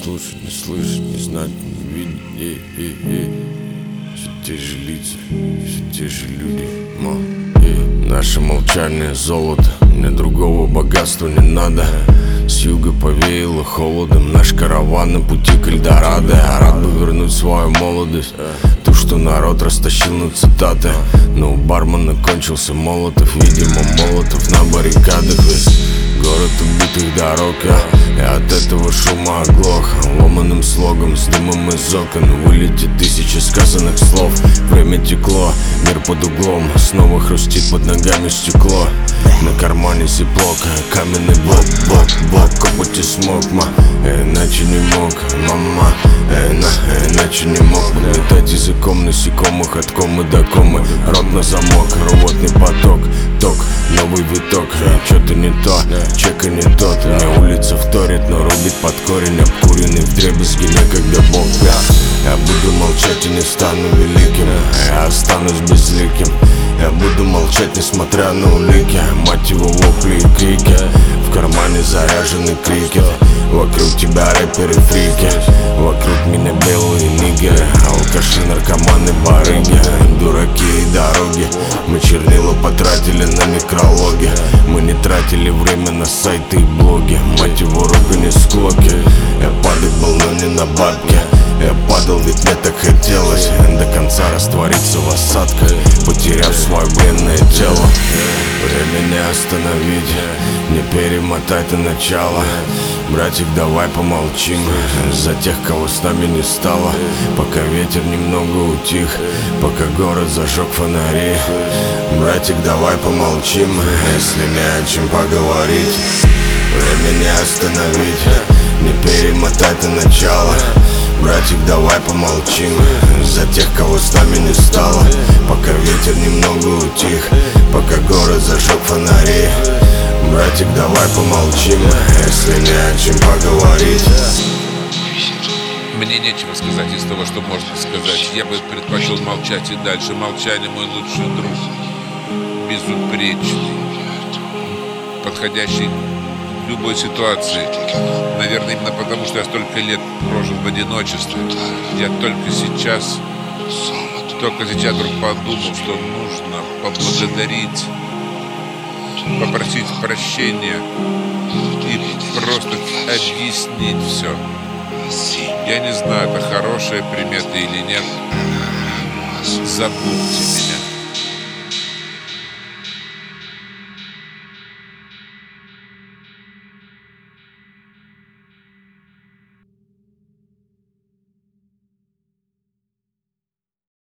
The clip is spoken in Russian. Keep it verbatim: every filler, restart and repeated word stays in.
слушать, не слышать, не знать, не видеть. Эй, эй, эй. Все те же лица, все те же люди. Ма, эй. Наше молчание золото, мне другого богатства не надо. С юга повеяло холодом, наш караван на пути к Эльдорадо. Я рад бы вернуть свою молодость, ту, что народ растащил на цитаты. Но у бармена кончился Молотов, видимо, Молотов на баррикадах. Весь город убитых дорог, я, я от этого шума оглох. Ломаным слогом, с дымом из окон вылетит тысячи сказанных слов. Время текло, мир под углом, снова хрустит под ногами стекло. На кармане зиплок, каменный блок, блок, блок, копоть и смог, ма, иначе не мог, мама, э, на, иначе не мог летать языком насекомых от комы до комы. Рот на замок, рвотный поток, ток, новый виток, что-то не то, чека не тот. Мне улица вторит, но рубит под корень, обкуренный вдребезги некогда бог. Я, я буду молчать и не стану великим, я останусь безликим. Я буду молчать, несмотря на улики, мать его, вопли и крики. В кармане заряженный крикет, вокруг тебя рэперы фрики, вокруг меня белые нигеры, алкаши, наркоманы, барыги, дураки и дороги. Мы чернила потратили на некрологи, мы не тратили время на сайты и блоги. Мать его, ругань и склоки. Я падать был, но не на бабке. Я падал, ведь мне так хотелось до конца раствориться в осадках, потеряв свое бренное тело. Время не остановить, не перемотать на начало. Братик, давай помолчим за тех, кого с нами не стало. Пока ветер немного утих, пока город зажег фонари. Братик, давай помолчим, если не о чем поговорить. Время не остановить, не перемотать на начало. Братик, давай помолчим за тех, кого с нами не стало. Пока ветер немного утих, пока город зажег фонари. Братик, давай помолчим, если не о чем поговорить. Мне нечего сказать из того, что можно сказать. Я бы предпочел молчать и дальше. Молчание мой лучший друг, безупречный, подходящий в любой ситуации. Наверное, именно потому, что я столько лет прожил в одиночестве. Я только сейчас, только сейчас вдруг подумал, что нужно поблагодарить, попросить прощения и просто объяснить все. Я не знаю, это хорошая примета или нет. Забудьте меня.